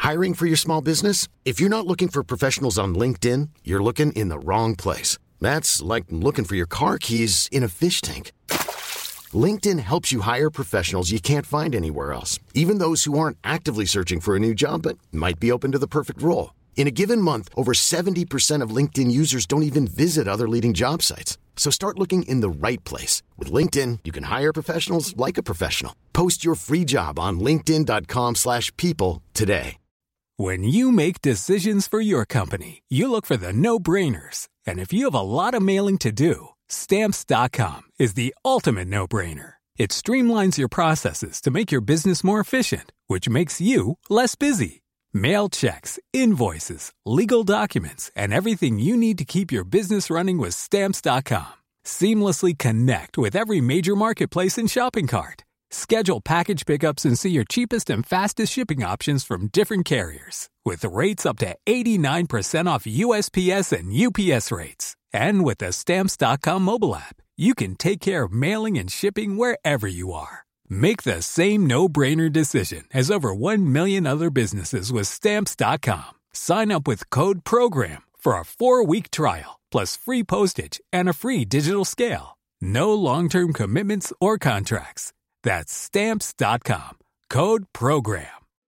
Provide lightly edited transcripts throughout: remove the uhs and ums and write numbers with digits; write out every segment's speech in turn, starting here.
Hiring for your small business? If you're not looking for professionals on LinkedIn, you're looking in the wrong place. That's like looking for your car keys in a fish tank. LinkedIn helps you hire professionals you can't find anywhere else, even those who aren't actively searching for a new job but might be open to the perfect role. In a given month, over 70% of LinkedIn users don't even visit other leading job sites. So start looking in the right place. With LinkedIn, you can hire professionals like a professional. Post your free job on linkedin.com/people today. When you make decisions for your company, you look for the no-brainers. And if you have a lot of mailing to do, Stamps.com is the ultimate no-brainer. It streamlines your processes to make your business more efficient, which makes you less busy. Mail checks, invoices, legal documents, and everything you need to keep your business running with Stamps.com. Seamlessly connect with every major marketplace and shopping cart. Schedule package pickups and see your cheapest and fastest shipping options from different carriers, with rates up to 89% off USPS and UPS rates. And with the Stamps.com mobile app, you can take care of mailing and shipping wherever you are. Make the same no-brainer decision as over 1 million other businesses with Stamps.com. Sign up with code PROGRAM for a 4-week trial, plus free postage and a free digital scale. No long-term commitments or contracts. That's Stamps.com. Code PROGRAM.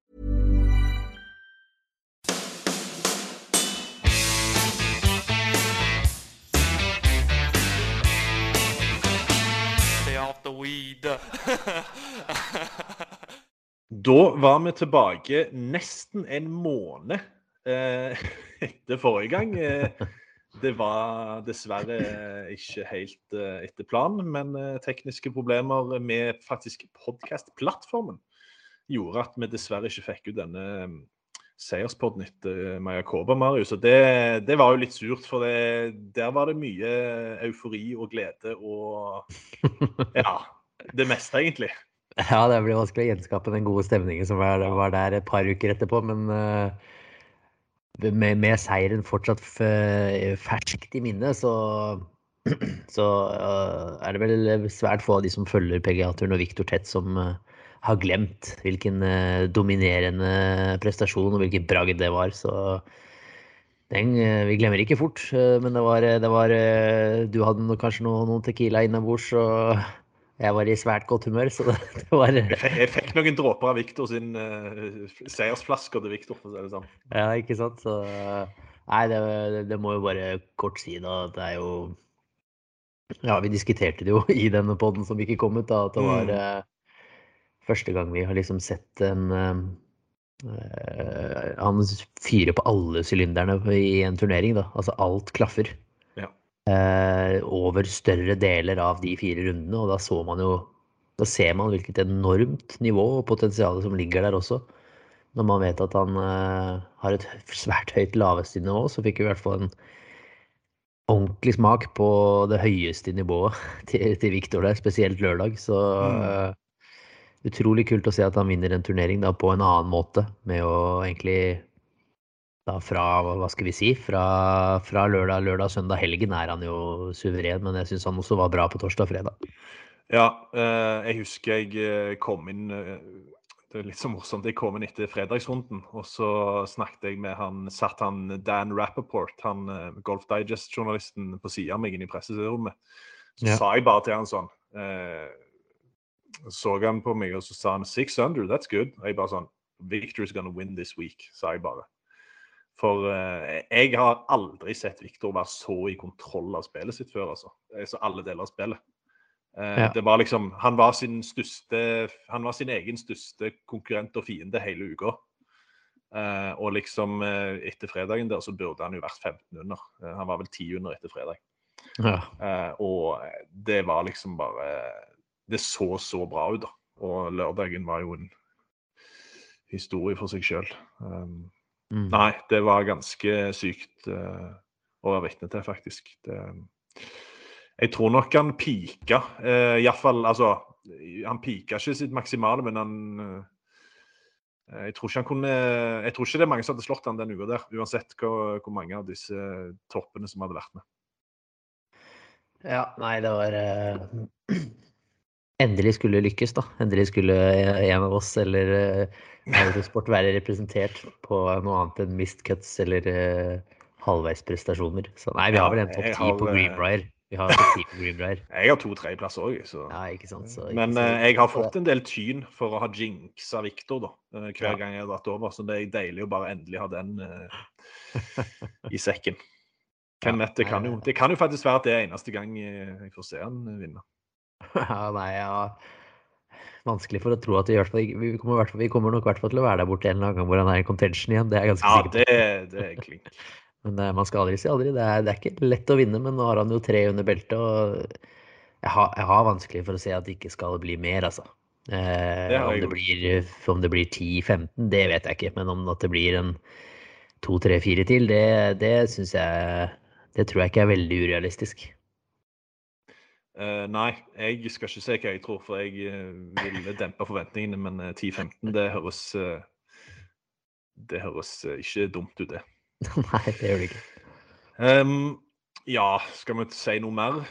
Stay off the weed. Da var vi tilbake nesten en måned etter forrige gang. Det var dessverre ikke helt etter planen, men tekniske problemer med faktisk podcast-plattformen gjorde at vi dessverre ikke fikk ut denne seierspodden etter Majakoba, Marius. Og det var jo litt surt, for der var det mye eufori og glede og ja, det meste egentlig. Ja, det blir vanskelig å gjenskape den gode stemningen som var der et par uker etterpå, men med seieren fortsatt ferskt i minne, så er det vel svært få av de som følger PGA-turen og Victor Tett som har glemt hvilken dominerende prestasjon og hvilken bragd det var, så vi glemmer ikke fort, men det var du hadde kanskje noen tequila innabords, og jeg var i svært godt humør, så det var... Jeg fikk noen dråper av Victor sin seiersflasker til Victor, for å si det sånn. Ja, ikke sant? Så, nei, det må jo bare kort si da, at det jo... Ja, vi diskuterte det jo i denne podden som ikke kom ut da, at det var første gang vi har liksom sett han fyrer på alle sylinderne i en turnering da, altså alt klaffer. Over større deler av de 4 rundene, og da ser man hvilket enormt nivå og potensial som ligger der også. Når man vet at han har et svært høyt laveste nivå, så fikk vi i hvert fall en ordentlig smak på det høyeste nivået til Victor der, spesielt lørdag. Så utrolig kult å se at han vinner en turnering da, på en annen måte, med å egentlig... Da fra, hva skal vi si, fra lørdag, søndag, helgen han jo suveren, men jeg synes han også var bra på torsdag og fredag. Ja, jeg husker jeg kom inn, det litt så morsomt, jeg kom inn etter fredagsrunden, og så snakket jeg med satt han Dan Rappaport, han Golf Digest-journalisten på siden av meg inn i presserommet. Så sa jeg bare til han sånn, så han på meg, og så sa han 600, that's good. Og jeg bare sånn, Victor is gonna win this week, sa jeg bare. For jeg har aldri sett Victor være så i kontroll av spillet sitt før, altså. Så alle deler av spillet. Det var liksom, han var sin egen største konkurrent og fiende hele uka. Og liksom etter fredagen der så burde han jo vært 15 under. Han var vel 10 under etter fredag. Og det var liksom bare, det så bra ut da. Og lørdagen var jo en historie for seg selv. Nei, det var ganske sykt å være vitne til, faktisk. Jeg tror nok han pika, i hvert fall, altså, han pika ikke sitt maksimale, men jeg tror ikke det er mange som hadde slått han den uka der, uansett hvor mange av disse toppene som hadde vært med. Ja, nei, det var endelig skulle lykkes, da. Endelig skulle en av oss eller Eurosport være representert på noe annet enn missed cuts eller halvveisprestasjoner. Så nei, vi har vel en topp jeg 10 har, på Greenbrier. Vi har topp 10 på Greenbrier. jeg har 2-3 plasser òg, så Ja, ikke sant, så ikke Men så jeg har på det. fått en del tyn for å ha jinxa Victor da, hver Ja. gang jeg har dratt over, så det er deilig å bare endelig ha den i sekken. Hvem vet, det kan jo faktisk være at det er eneste gang jeg får se han vinne. Ja, nei, ja. Vanskelig for å tro at vi i hvert fall vi kommer nok i hvert fall til å være der borte en eller annen gang hvor han er i contention igjen. Det er jeg ganske Ja, sikker på. det er klink. Men man skal aldri si aldri. Det er ikke lett å vinne, men nå har han jo 3 under beltet, og jeg har vanskelig for å se at det ikke skal bli mer, altså. Det har Om jeg det òg. blir 10-15, det vet jeg ikke. Men om at det blir en 2-3-4 til, det synes jeg det tror jeg ikke er veldig urealistisk. Nei, jeg skal ikke se hva jeg tror, for jeg vil dempe forventningene, men 10-15, det høres ikke dumt ut, det. Nei, det gjør det ikke. Ja, skal vi si noe mer?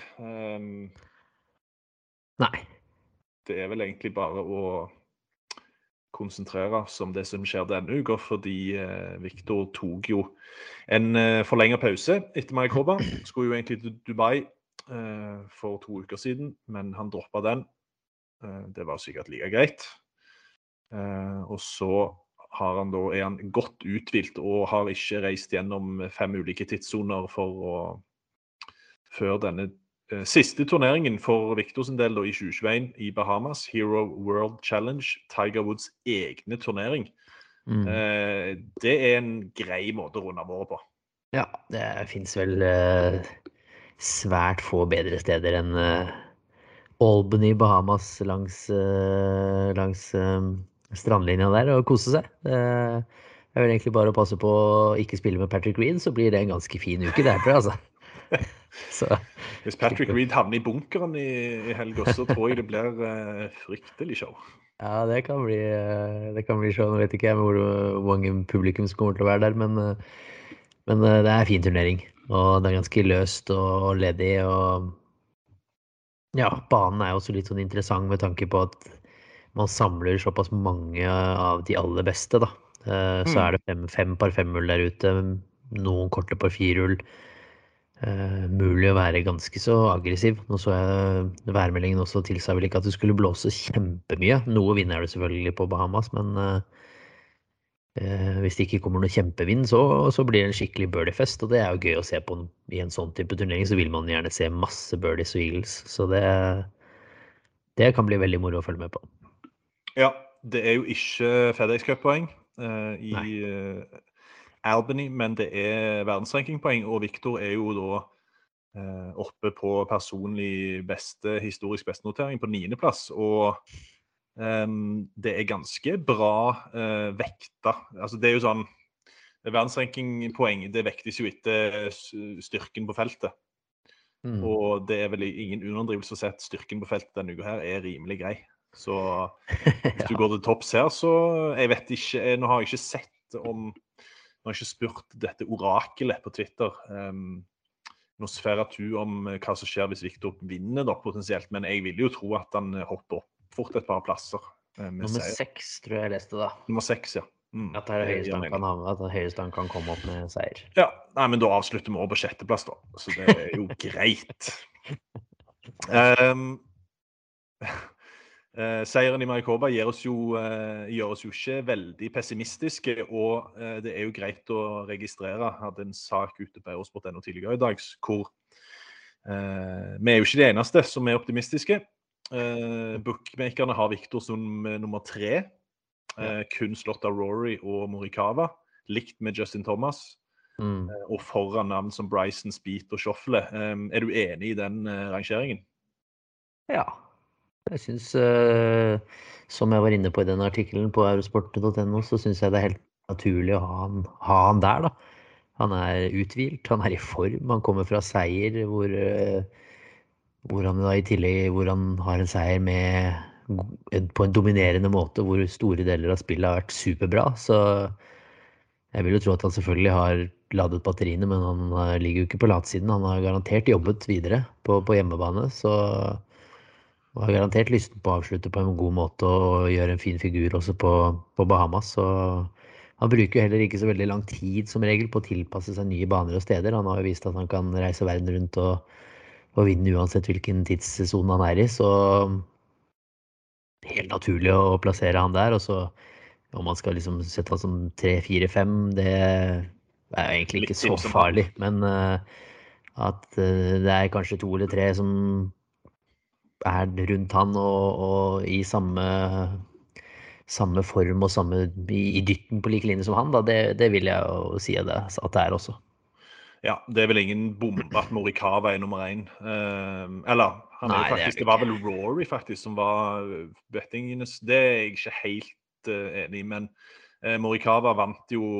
Nei. Det er vel egentlig bare å konsentrere oss om det som skjer denne uka, fordi Victor tok jo en forlenget pause etter Maricopa. Skulle jo egentlig til Dubai for 2 uker siden, men han droppet den. Det var sikkert like greit. Og så er han godt uthvilt og har ikke reist gjennom 5 ulike tidssoner før denne siste turneringen for Victor sin del da, i 2021 i Bahamas, Hero World Challenge, Tiger Woods egne turnering. Det er en grei måte å runde av året på. Ja, det finnes vel svært få bedre steder enn Albany, Bahamas, langs strandlinja der, og kose seg. Jeg vil egentlig bare passe på å ikke spille med Patrick Reed, så blir det en ganske fin uke der, tror jeg, altså. Så, Hvis Patrick Reed havner i bunkeren i helgen, så tror jeg det blir fryktelig show. ja, det kan bli show. Nå vet ikke jeg hvor mange publikum som kommer til å være der, men det er en fin turnering. Og det er ganske løst og ledig, og ja, banen er også litt sånn interessant med tanke på at man samler såpass mange av de aller beste, da. Så er det 5 par 5-hull der ute, noen korte par 4-hull. Mulig å være ganske så aggressiv. Nå så jeg værmeldingen også tilsa vel ikke at det skulle blåse kjempemye. Noe vind er det selvfølgelig på Bahamas, men hvis det ikke kommer noe kjempevind, så blir det en skikkelig birdiefest, og det er jo gøy å se på i en sånn type turnering, så vil man gjerne se masse birdies og eagles, så det kan bli veldig moro å følge med på. Ja, det er jo ikke FedEx Cup-poeng i Albany, men det er verdensrankingpoeng, og Victor er jo da oppe på personlig historisk beste notering på 9. plass, og det er ganske bra vekta. Altså det er jo sånn, verdensrankingpoeng, det vektes jo etter styrken på feltet. Og det er vel ingen underdrivelse å si at styrken på feltet denne uka her er rimelig grei. Så hvis du går til topps her, så jeg vet ikke, nå har jeg ikke sett om, nå har jeg ikke spurt dette orakelet på Twitter, Nosferatu, om hva som skjer hvis Victor vinner da potensielt, men jeg vil jo tro at han hopper opp fort et par plasser. Nummer 6 tror jeg leste da. Nummer 6, ja. At Høyestad kan komme opp med seier. Ja, nei, men da avslutter vi over på 6. plass da, så det er jo greit. Seieren i Maricopa gjør oss jo ikke veldig pessimistiske, og det er jo greit å registrere. Jeg hadde en sak ute på Eurosport.no tidligere i dag, hvor vi er jo ikke de eneste som er optimistiske. Bookmakerne har Victor som nummer 3, kun slått av Rory og Morikawa, likt med Justin Thomas, og foran navn som Bryson, Spieth og Schauffele. Er du enig i den rangeringen? Ja, jeg synes, som jeg var inne på i den artikkelen på eurosport.no, så synes jeg det er helt naturlig å ha han der da. Han er uthvilt, han er i form, han kommer fra seier hvor han da i tillegg har en seier på en dominerende måte, hvor store deler av spillet har vært superbra, så jeg vil jo tro at han selvfølgelig har ladet batteriene, men han ligger jo ikke på latsiden, han har garantert jobbet videre på hjemmebane, så Og har garantert lysten på å avslutte på en god måte og gjøre en fin figur også på Bahamas. Så han bruker jo heller ikke så veldig lang tid som regel på å tilpasse seg nye baner og steder. Han har jo vist at han kan reise verden rundt og vinne uansett hvilken tidszone han er i. Så helt naturlig å plassere han der. Og så om man skal liksom sette han som 3, 4, 5, det er jo egentlig ikke Litt så inn som farlig. Men at det er kanskje 2 eller 3 som er rundt han og i samme form og i dytten på like linje som han, da, det vil jeg jo si at det er også. Ja, det er vel ingen bombe at Morikawa er nummer 1. Eller, han er Nei, jo faktisk, det var vel Rory faktisk som var bettingenes. Det er jeg ikke helt enig i, men Morikawa vant jo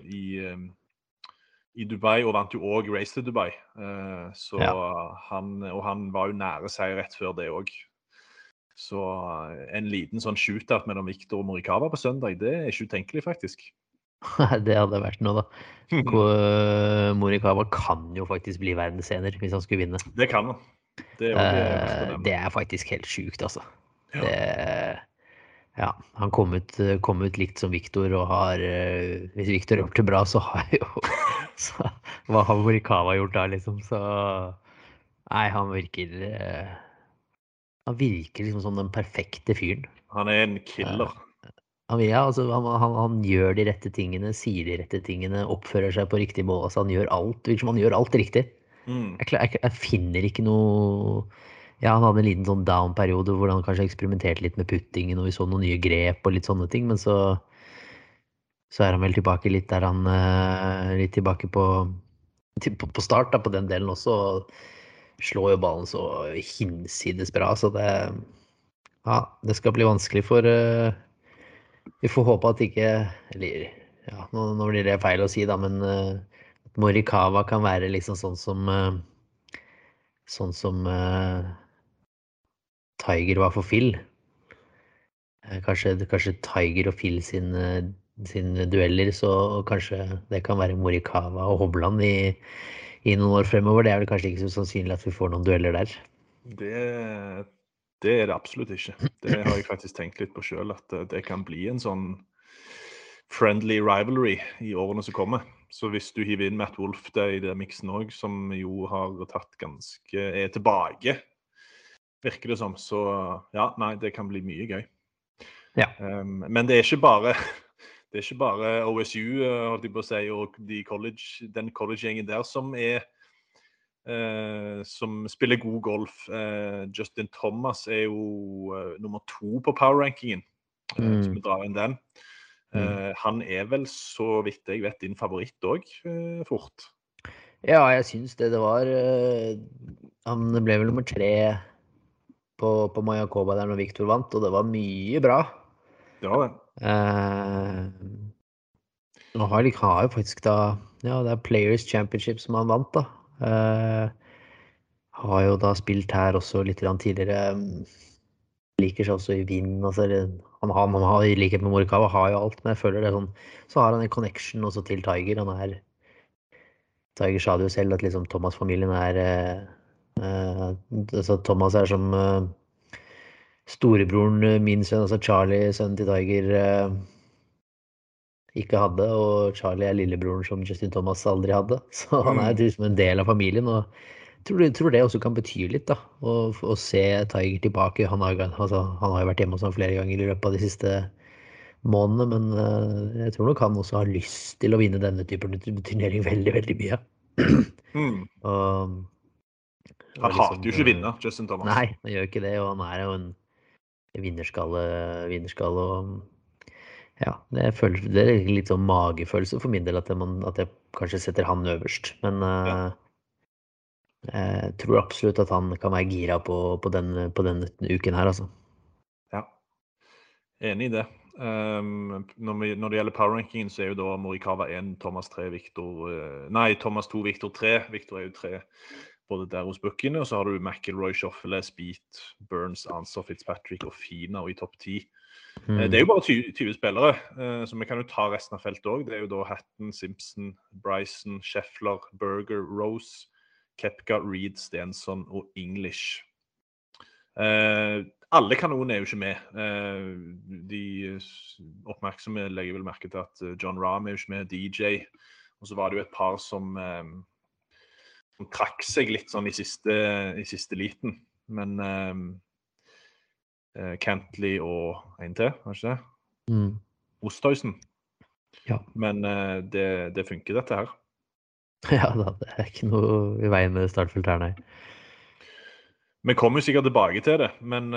i Dubai, og vant jo også Race to Dubai. Så Ja. han var jo nære seg rett før det også. Så en liten sånn shootout mellom Victor og Morikawa på søndag, det er ikke utenkelig faktisk. Det hadde vært noe, da. Morikawa kan jo faktisk bli verdensener hvis han skulle vinne. Det kan han. Det er også verdt å nevne. Det er faktisk helt sjukt, altså. Ja. Ja, han kom ut likt som Victor, og hvis Victor har gjort det bra, så har jo hva har Morikawa gjort da, liksom? Så nei, han virker liksom som den perfekte fyren. Han er en killer. Han gjør de rette tingene, sier de rette tingene, oppfører seg på riktig måte. Altså, han gjør alt riktig. Jeg finner ikke noe. Ja, han hadde en liten sånn down-periode hvor han kanskje eksperimenterte litt med puttingen, og vi så noen nye grep og litt sånne ting, men så er han vel tilbake litt der han litt tilbake på start, da, på den delen også, og slår jo ballen så hinsides bra, så det skal bli vanskelig for vi får håpe at ikke, eller ja, nå blir det feil å si da, men at Morikawa kan være liksom sånn som Tiger var for Phil. Kanskje Tiger og Phil sin dueller, så kanskje det kan være Morikawa og Hovland i noen år fremover. Det er vel kanskje ikke så sannsynlig at vi får noen dueller der. Det er det absolutt ikke. Det har jeg faktisk tenkt litt på selv, at det kan bli en sånn friendly rivalry i årene som kommer. Så hvis du hiver inn Matt Wolff i det mixen også, som jo har er tilbake, virker det som, så ja, nei, det kan bli mye gøy. Ja. Men det er ikke bare OSU, holdt jeg på å si, og den college-gjengen der som spiller god golf. Justin Thomas er jo nummer 2 på power-rankingen, så vi drar inn den. Han er vel, så vidt jeg vet, din favoritt også, fort. Ja, jeg synes det var han ble vel nummer 3 på Mayakoba der når Victor vant, og det var mye bra. Det var det. Han har jo faktisk da, ja, det er Players Championship som han vant da. Har jo da spilt her også litt tidligere, liker seg også i vind, altså, han har i likhet med Morikawa, har jo alt, men jeg føler det sånn, så har han en connection også til Tiger. Tiger sa det jo selv at liksom Thomas-familien altså Thomas er som storebroren min sønn, altså Charlie, sønnen til Tiger, ikke hadde, og Charlie er lillebroren som Justin Thomas aldri hadde, så han er liksom en del av familien, og jeg tror det også kan bety litt da, å se Tiger tilbake. Han har jo vært hjemme hos ham flere ganger i løpet av de siste månedene, men jeg tror nok han også har lyst til å vinne denne typen turnering veldig, veldig mye. Han hater jo ikke å vinne, Justin Thomas. Nei, han gjør ikke det, og han er jo en vinnerskalle, og ja, det er litt sånn magefølelse for min del at jeg kanskje setter han øverst, men jeg tror absolutt at han kan være gira på denne uken her, altså. Ja, enig i det. Når det gjelder power-rankingen, så er jo da Morikawa 1, Thomas 3, Thomas 2, Victor 3. Victor er jo 3 både der hos bookene, og så har du McIlroy, Schauffele, Spieth, Burns, Ancer, Fitzpatrick og Fina i topp 10. Det er jo bare 20 spillere, så vi kan jo ta resten av feltet også. Det er jo da Hatton, Simpson, Bryson, Scheffler, Berger, Rose, Koepka, Reed, Stenson og English. Alle kanonene jo ikke med. De oppmerksomme legger vel merke til at John Rahm jo ikke med, DJ, og så var det jo et par som trakk seg litt sånn i siste liten. Men Cantley og en til, var ikke det? Osthuisen. Ja. Men det funker dette her. Ja, det ikke noe i veien med startfelt her, nei. Vi kommer jo sikkert tilbake til det, men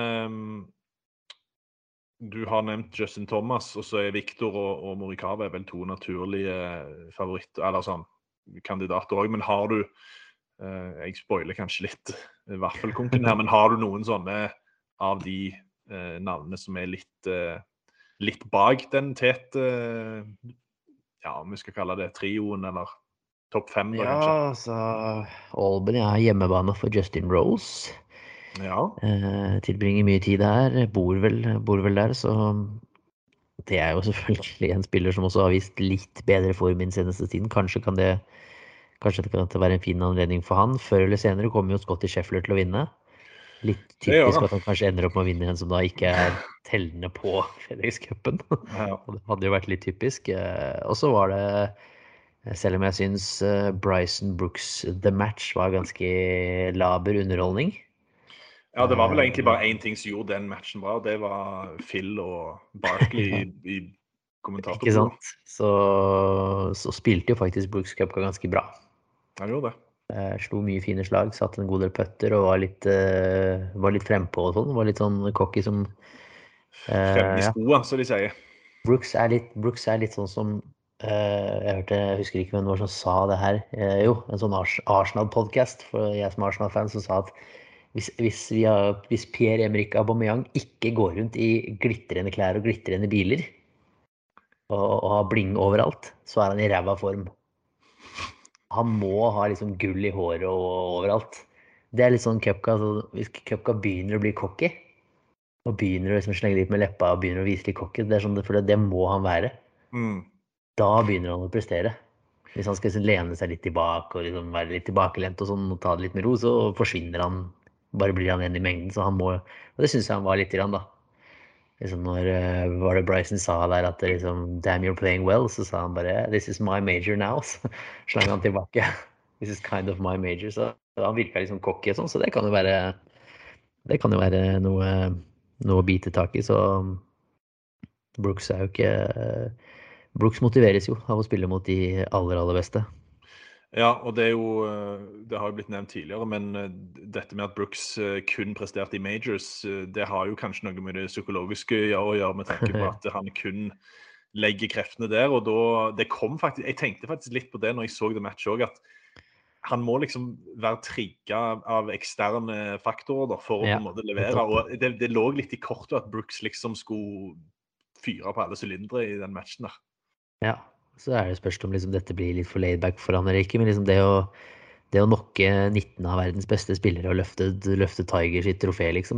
du har nevnt Justin Thomas, og så Victor og Morikawa vel to naturlige favoritter, eller sånn, kandidater også, men har du jeg spoiler kanskje litt vaffelkonken her, men har du noen sånne av de navnene som litt bak den tete, om vi skal kalle det trioen, eller topp 5 da, kanskje? Ja, altså Albany hjemmebane for Justin Rose. Ja. Tilbringer mye tid der, bor vel der, så det jo selvfølgelig en spiller som også har vist litt bedre form i den seneste tiden. Kanskje det kan være en fin anledning for han. Før eller senere kommer jo Scottie Scheffler til å vinne. Litt typisk at han kanskje ender opp med å vinne en som da ikke tellende på FedEx-cupen. Ja. Det hadde jo vært litt typisk. Og så var det, selv om jeg synes Bryson Brooks The Match var ganske laber underholdning. Ja, det var vel egentlig bare en ting som gjorde den matchen bra, det var Phil og Barkley i kommentatorbordet. Ikke sant? Så spilte jo faktisk Brooks Cup ganske bra. Han gjorde det. Slo mye fine slag, satt en god del putter og var litt frempå og sånn. Var litt sånn cocky som fremme i skoene, så de sier. Brooks litt sånn som jeg husker ikke hvem det var som sa det her. Jo, en sånn Arsenal-podcast, for jeg som Arsenal-fan, som sa at hvis Pierre-Emerick Aubameyang ikke går rundt i glitrende klær og glitrende biler og har bling overalt, så han i ræva form. Han må ha liksom gull i håret og overalt. Det litt sånn Koepka, hvis Koepka begynner å bli cocky, og begynner å liksom slenge litt med leppa og begynner å vise litt cocky, det sånn, for det må han være. Da begynner han å prestere. Hvis han skal liksom lene seg litt tilbake og liksom være litt tilbakelent og sånn, og ta det litt med ro, så forsvinner han, bare blir han igjen i mengden, så han må, og det synes jeg han var litt grann da. Liksom når var det Bryson sa der at liksom, damn you're playing well, så sa han bare this is my major now, så slang han tilbake this is kind of my major, så han virket liksom cocky og sånn, så det kan jo være noe å bite tak i, så Brooks jo ikke Brooks motiveres jo av å spille mot de aller beste. Ja, og det har jo blitt nevnt tidligere, men dette med at Brooks kun presterte i majors, det har jo kanskje noe med det psykologiske å gjøre med tanke på at han kun legger kreftene der, og det kom faktisk, jeg tenkte faktisk litt på det når jeg så det match også, at han må liksom være trigget av eksterne faktorer da, for å på en måte levere, og det lå litt i kortet at Brooks liksom skulle fyre på alle sylindre i den matchen der. Ja. Så det spørsmål om liksom, dette blir litt for laid back for han eller ikke, men liksom det å nokke 19 av verdens beste spillere og løfte Tiger sitt trofé, liksom,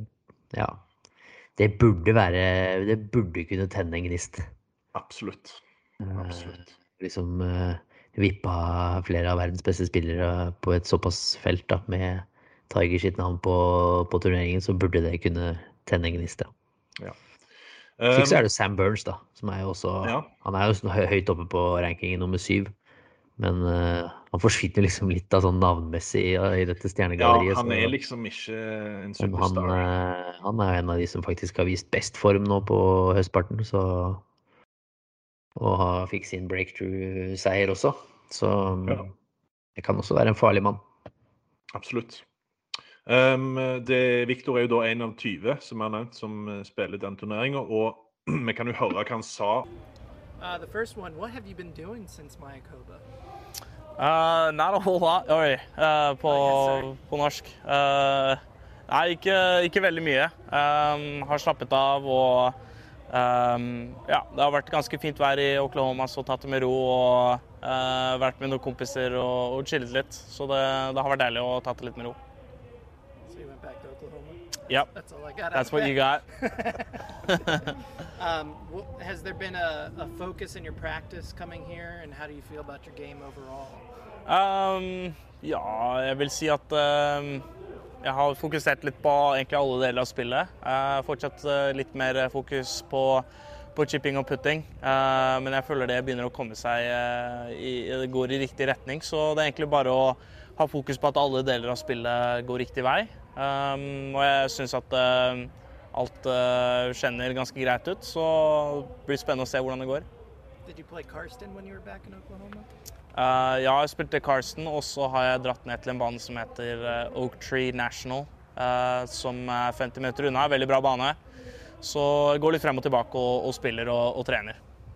det burde kunne tenne en gnist. Absolutt. Liksom vippa flere av verdens beste spillere på et såpass felt da, med Tiger sitt navn på turneringen, så burde det kunne tenne en gnist, ja. Slik så det Sam Burns da, som jo også, han jo høyt oppe på rankingen nummer 7, men han forsvinner liksom litt av sånn navnmessig i dette stjernegalleriet. Ja, han liksom ikke en superstar. Han en av de som faktisk har vist best form nå på høstparten, så, og fikk sin breakthrough-seier også, så det kan også være en farlig mann. Absolutt. Victor jo da en av 20 som nevnt som spiller den turneringen, og vi kan jo høre hva han sa. The first one, what have you been doing since Mayakoba? Not a whole lot, på norsk. Nei, ikke veldig mye. Har slappet av, og det har vært ganske fint vær i Oklahoma, så tatt det med ro, og vært med noen kompiser og chillet litt. Så det har vært deilig å tatt det litt med ro. Yep. That's all I got. That's what you got. Has there been a focus in your practice coming here, and how do you feel about your game overall? Ja, jeg vil si at jeg har fokusert litt på egentlig alle deler av spillet. Fortsatt litt mer fokus på chipping og putting, men jeg føler det begynner å komme seg, det går i riktig retning, så det er egentlig bare å ha fokus på at alle deler av spillet går riktig vei. Og jeg synes at alt kjenner ganske greit ut, så det blir spennende å se hvordan det går. Did you play Karsten when you were back in Oklahoma? Ja, jeg spilte Karsten, og så har jeg dratt ned til en bane som heter Oak Tree National, som 50 meter unna, veldig bra bane. Så jeg går litt frem og tilbake og spiller og trener.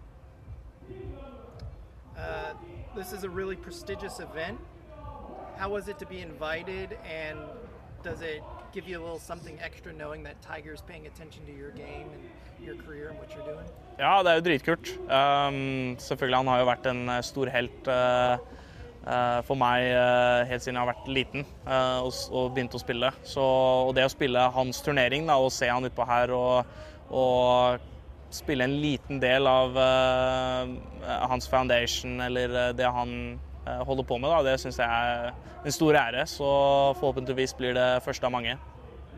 This is a really prestigious event. How was it to be invited, and does it give you a little something extra knowing that Tiger's paying attention to your game and your career and what you're doing? Ja, det er jo dritkult. Selvfølgelig, han har jo vært en stor helt for meg helt siden jeg har vært liten og begynt å spille. Så, og det å spille hans turnering da, og se han utpå her og spille en liten del av hans foundation eller det han holder på med, da, det synes jeg er en stor ære. Så forhåpentligvis blir det første av mange.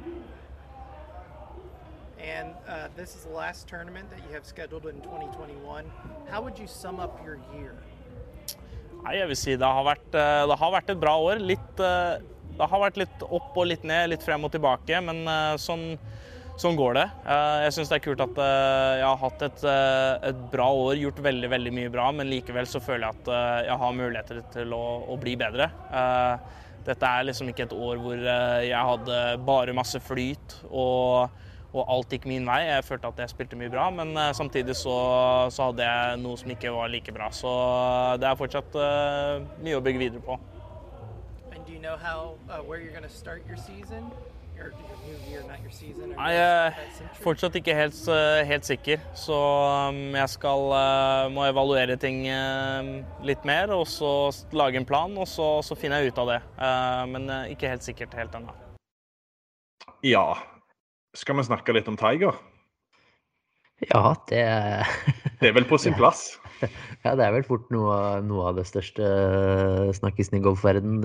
And this is the last tournament that you have scheduled in 2021. How would you sum up your year? Nei, jeg vil si det har vært et bra år. Det har vært litt opp og litt ned, litt frem og tilbake, men sånn går det. Jeg synes det er kult at jeg har hatt et bra år, gjort veldig, veldig mye bra, men likevel så føler jeg at jeg har muligheter til å bli bedre. Dette er liksom ikke et år hvor jeg hadde bare masse flyt og alt gikk min vei. Jeg følte at jeg spilte mye bra, men samtidig så hadde jeg noe som ikke var like bra. Så det er fortsatt mye å bygge videre på. And do you know where you're going to start your season? Your new year, not your season? Jeg er fortsatt ikke helt sikker, så jeg må evaluere ting litt mer, og så lage en plan, og så finner jeg ut av det. Men ikke helt sikkert helt ennå. Ja. Skal vi snakke litt om Tiger? Ja, det er vel på sin plass. Ja, det er vel fort noe av det største snakkisen i golfverden.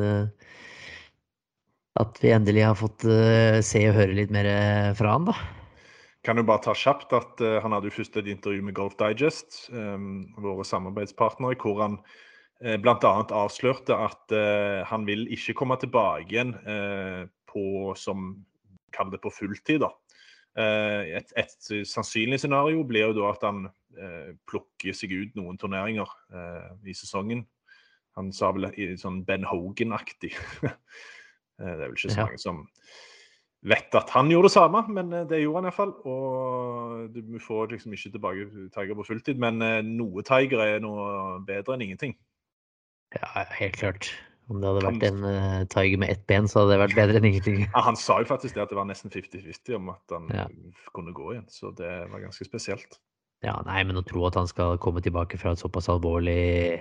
At vi endelig har fått se og høre litt mer fra han, da. Kan du bare ta kjapt at han hadde jo først et intervju med Golf Digest, våre samarbeidspartnere, hvor han blant annet avslørte at han vil ikke komme tilbake igjen som kaller det på fulltid da. Et sannsynlig scenario blir jo da at han plukker seg ut noen turneringer i sesongen. Han sa vel sånn Ben Hogan-aktig. Det er vel ikke så mange som vet at han gjorde det samme, men det gjorde han i hvert fall. Og du får liksom ikke tilbake Tiger på fulltid, men noe Tiger er noe bedre enn ingenting. Ja, helt klart. Om det hadde vært en Tiger med ett ben, så hadde det vært bedre enn ingenting. Ja, han sa jo faktisk det at det var nesten 50-50 om at han kunne gå igjen, så det var ganske spesielt. Ja, nei, men å tro at han skal komme tilbake fra et såpass alvorlig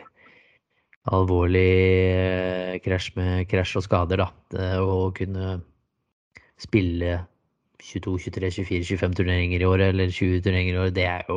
krasj og skader, da, og kunne spille 22, 23, 24, 25 turneringer i året, eller 20 turneringer i året, det er jo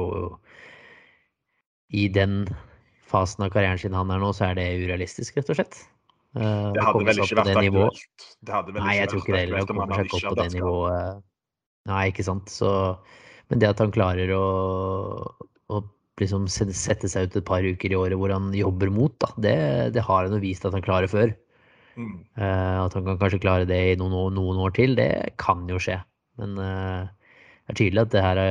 i den fasen av karrieren sin han er nå, så er det urealistisk, rett og slett. Det hadde vel ikke vært aktuelt. Nei, jeg tror ikke det heller. Han kommer seg ikke opp på det nivået. Nei, ikke sant. Så, men det at han klarer å liksom sette seg ut et par uker i året hvor han jobber mot, da, det har han jo vist at han klarer før. At han kan kanskje klare det i noen år til, det kan jo skje. Men det er tydelig at det her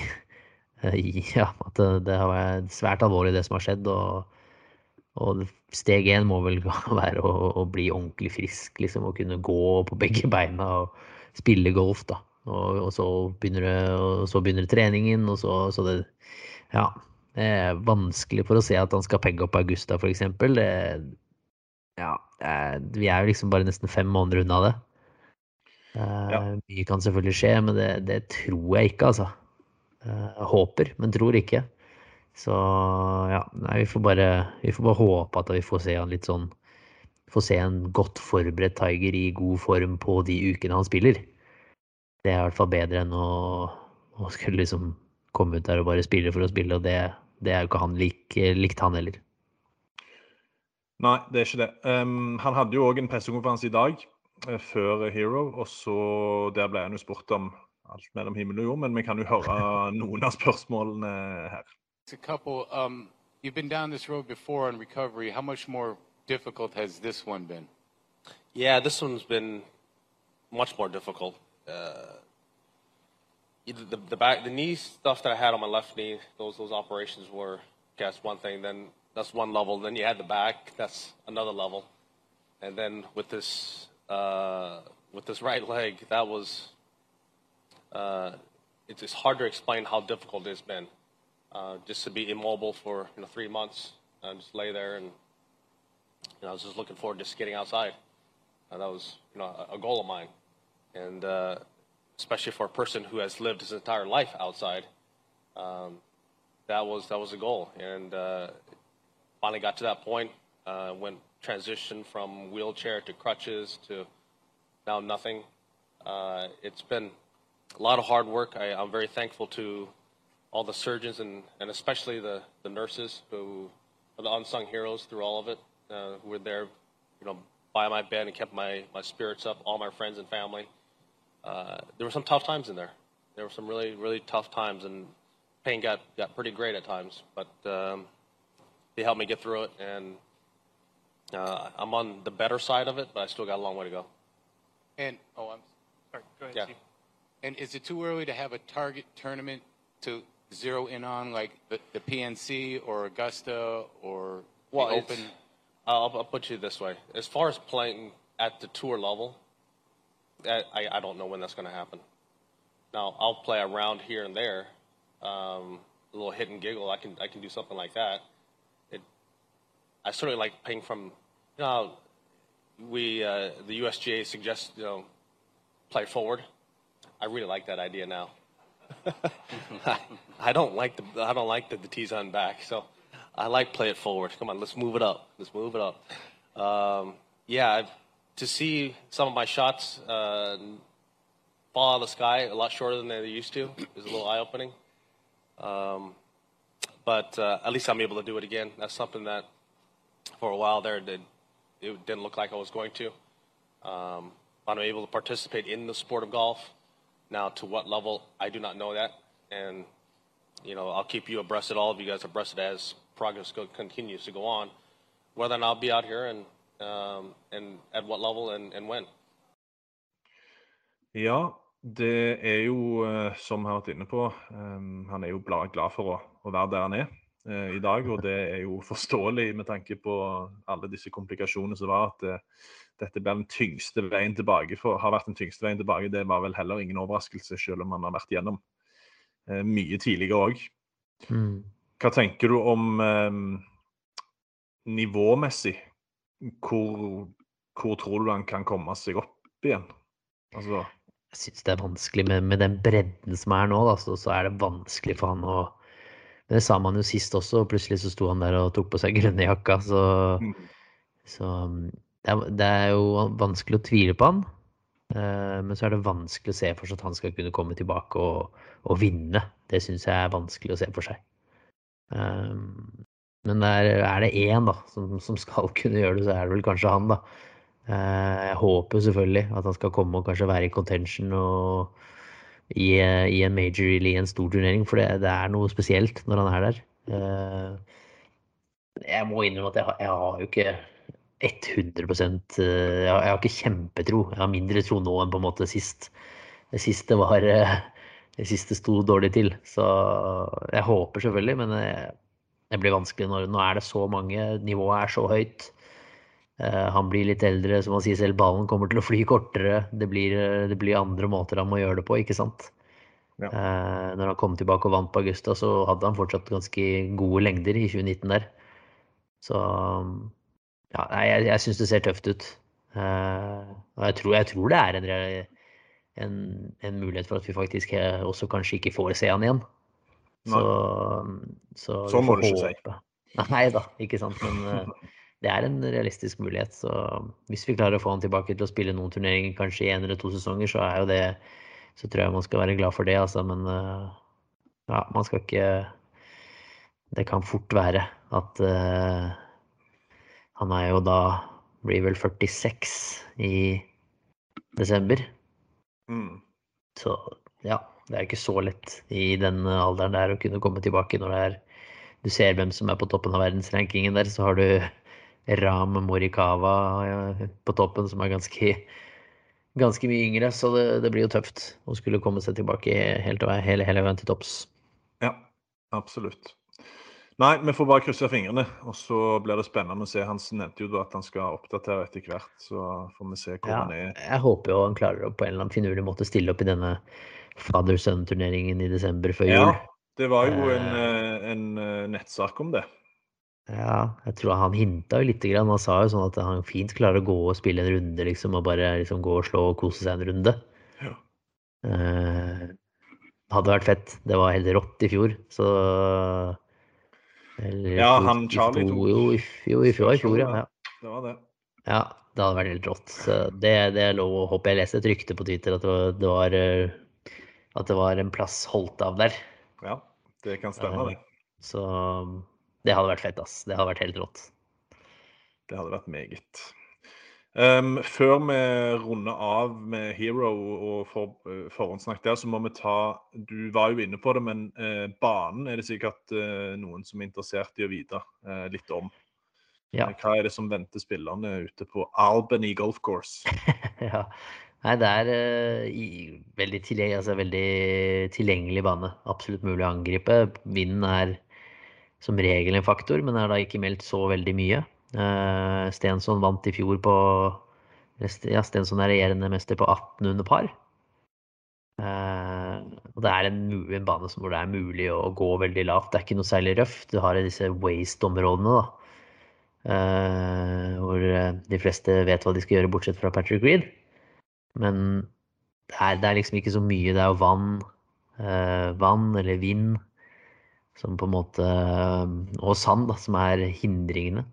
at det har vært svært alvorlig det som har skjedd, og steg 1 må vel være å bli ordentlig frisk, liksom, å kunne gå på begge beina og spille golf, da. Og så begynner treningen, og så det, ja, det er vanskelig for å se at han skal pegge opp Augusta, for eksempel. Vi er jo liksom bare nesten 5 måneder unna det. Mye kan selvfølgelig skje, men det tror jeg ikke, altså. Jeg håper, men tror ikke. Så ja, nei, vi får bare håpe at vi får se han litt sånn, får se en godt forberedt Tiger i god form på de ukene han spiller. Det er i hvert fall bedre enn å skulle liksom komme ut der og bare spille for å spille, og det er jo ikke han likt han heller. Nei, det er ikke det. Han hadde jo også en pressekonferanse i dag, før Hero, og så der ble han jo spurt om alt mellom himmel og jord, men vi kan jo høre noen av spørsmålene her. It's a couple. You've been down this road before on recovery. How much more difficult has this one been? Yeah, this one's been much more difficult. The knee stuff that I had on my left knee, those operations were, that's one thing. Then that's one level. Then you had the back, that's another level. And then with this right leg, that was. It's hard to explain how difficult it's been. Just to be immobile for 3 months and just lay there, and I was just looking forward to just getting outside. That was a goal of mine, and especially for a person who has lived his entire life outside, that was a goal. And finally got to that point. Went transition from wheelchair to crutches to now nothing. It's been a lot of hard work. I'm very thankful to all the surgeons and especially the nurses who are the unsung heroes through all of it, who were there, by my bed and kept my spirits up, all my friends and family. There were some tough times in there. There were some really, really tough times, and pain got pretty great at times, but they helped me get through it, and I'm on the better side of it, but I still got a long way to go. And, I'm sorry, go ahead, Yeah. Steve. And is it too early to have a target tournament to zero in on, like the PNC or Augusta or the Open? I'll put you this way. As far as playing at the tour level, I don't know when that's going to happen. Now, I'll play around here and there, a little hit and giggle. I can do something like that. I certainly like playing from, the USGA suggests, play forward. I really like that idea now. I don't like the tees on back, so I like play it forward. Come on, let's move it up. To see some of my shots fall out of the sky a lot shorter than they used to is a little eye-opening. But at least I'm able to do it again. That's something that for a while there it didn't look like I was going to. I'm able to participate in the sport of golf. Now, to what level, I do not know that. And, I'll keep you abreast of all of you guys abreast as progress continues to go on, whether or not I'll be out here and at what level and when. Ja, det jo, som jeg har vært inne på, han jo glad for å være der han I dag, og det jo forståelig med tanke på alle disse komplikasjonene som var, at dette ble den tyngste veien tilbake, har vært den tyngste veien tilbake. Det var vel heller ingen overraskelse, selv om han har vært gjennom mye tidligere også. Hva tenker du om nivåmessig? Hvor tror du han kan komme seg opp igjen? Altså... Jeg synes det vanskelig med den bredden som nå, da, så det vanskelig for han å... Men det sa man jo sist også, og plutselig så sto han der og tok på seg grønne jakka, så det jo vanskelig å tvile på han, men så det vanskelig å se for seg at han skal kunne komme tilbake og vinne. Det synes jeg vanskelig å se for seg. Men det en da, som skal kunne gjøre det, så det vel kanskje han da. Jeg håper jo selvfølgelig at han skal komme og kanskje være I contention og I en major eller I en stor turnering, for det noe spesielt når han der. Jeg må innrømme at jeg har jo ikke 100%, jeg har ikke kjempetro. Jeg har mindre tro nå enn på en måte sist. Det siste sto dårlig til, så jeg håper selvfølgelig, men det blir vanskelig nå det så mange, nivået så høyt. Han blir litt eldre, som han sier selv, ballen kommer til å fly kortere, det blir andre måter han må gjøre det på, ikke sant? Ja. Når han kom tilbake og vant på Augusta, så hadde han fortsatt ganske gode lengder I 2019 der. Så ja, jeg synes det ser tøft ut. Og jeg tror det en mulighet for at vi faktisk også kanskje ikke får se han igjen. Så må du ikke si. Nei da, ikke sant, men det en realistisk mulighet, så hvis vi klarer å få han tilbake til å spille noen turneringer, kanskje I 1 eller 2 sesonger, så jo det, så tror jeg man skal være glad for det, altså, men ja, man skal ikke, det kan fort være at han jo da, blir vel 46 I desember. Mm. Så ja, det er ikke så lett i den alderen der å kunne komme tilbake når du ser hvem som på toppen av verdensrankingen der, så har du Ram Morikawa på toppen som ganske mye yngre, så det blir jo tøft å skulle komme seg tilbake hele veien til topps. Ja, absolutt. Nei, vi får bare krysse fingrene, og så blir det spennende å se. Han nevnte jo da at han skal oppdatere etter hvert, så får vi se hvor han Jeg håper jo han klarer å på en eller annen finurlig måte stille opp i denne Father-Son-turneringen i desember før jul. Ja, det var jo en nettsak om det. Ja, jeg tror han hintet jo litt grann. Han sa jo sånn at han fint klarer å gå og spille en runde, liksom, og bare liksom gå og slå og kose seg en runde. Ja. Hadde vært fett. Det var helt rått i fjor, så... Eller Ja, han Charlie tok... Jo, i fjor, ja. Det var det. Ja, det hadde vært helt rått. Så det er lov å håpe. Jeg leste et rykte på Twitter at det var en plass holdt av der. Ja, det kan stemme det. Så det hadde vært fett, ass. Det hadde vært helt rått. Det hadde vært meget. Før vi runder av med Hero og forhåndssnakk der, så må vi du var jo inne på det, men banen det sikkert noen som interessert i å vite litt om. Ja. Hva det som venter spillerne ute på Albany Golf Course? Ja, nei, det veldig tilgjengelig bane. Absolutt mulig å angripe. Vinden som regel en faktor, men da ikke meldt så veldig mye. Stensson vant i fjor Stensson regjerende mester på 18 under par. Og det en bane hvor det mulig å gå veldig lavt. Det ikke noe særlig røft. Du har disse waste-områdene da. Hvor de fleste vet hva de skal gjøre, bortsett fra Patrick Reed. Men det liksom ikke så mye. Det jo vann eller vind som på en måte, og sand da, som hindringene.